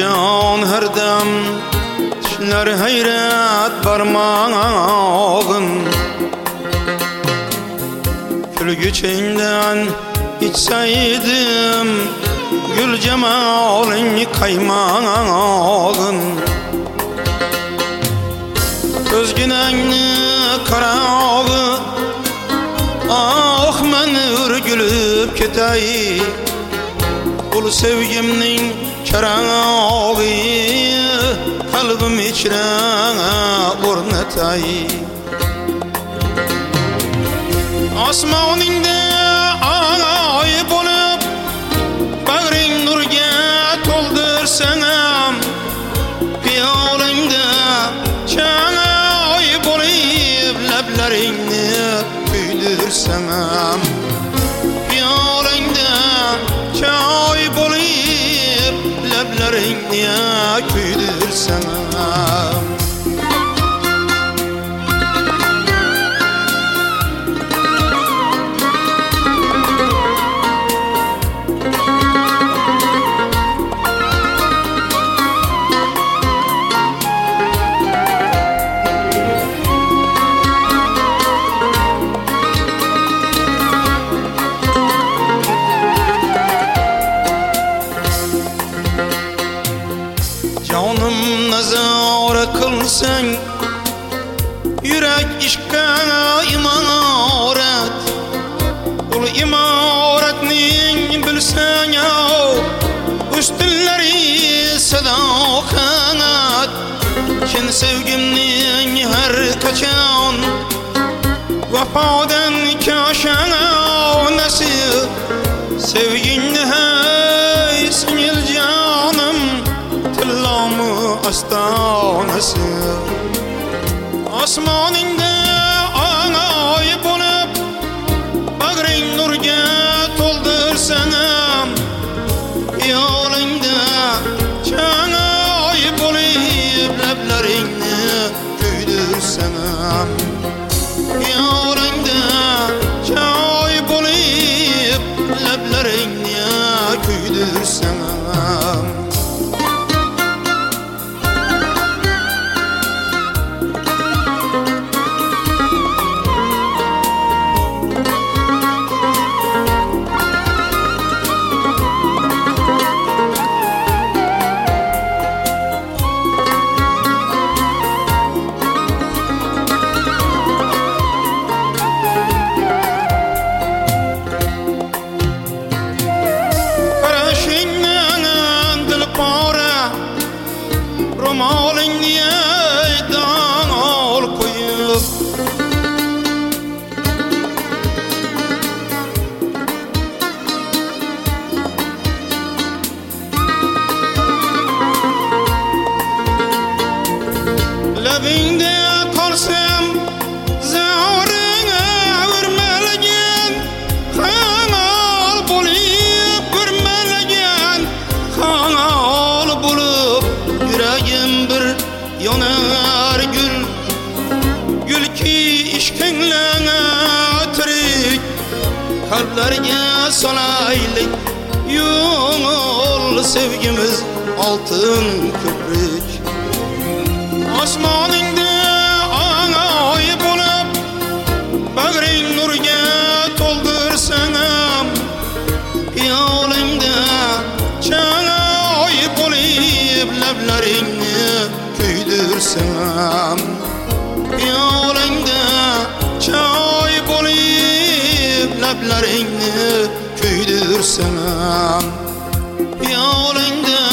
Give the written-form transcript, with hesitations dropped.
can her dem Tişler hayret barmağın Külgü çeyinden içseydim Gül cemalin kaymağın Özgünenni karağı Ah men ürgülüp ketay Ul sevgimnin karağı Kalbim içre urnetay Asmaninde ay bolup Bağrin nurga toldursanam Piyolingde çay bolup Lablaringni kuydirsanam Piyolingde çay bolup Lablaringni kuydirsanam Canım nazar kılsan Yürek işka imaret Ul imaretnin bilsen ya Üstünleri sadakat Şen sevgimnin her kaçan Vafadan kaşan nasip Sevgin hey sinil canım Tillamı astanası Asmaninde ay bolup Bağrin nurga toldursanam Yolingda çay bolup Lablaringni kuydirsanam Yolingda çay bolup Lablaringni kuydirsanam Romalin diye dağıl koyup Labinde kalsam Zahırına vurmelegen Kanal bulup vurmelegen Kanal bulup Yüreğim bir yanar gül Gül ki işkenlene tirik Kalplerge salaylık Yol sevgimiz altın köprük Asmaninde ay bolup Bağrin nurga toldursanam Yolingda çay bolup Lablaringni kuydirsanam Yolingda çay bolup Lablaringni kuydirsanam Yolingda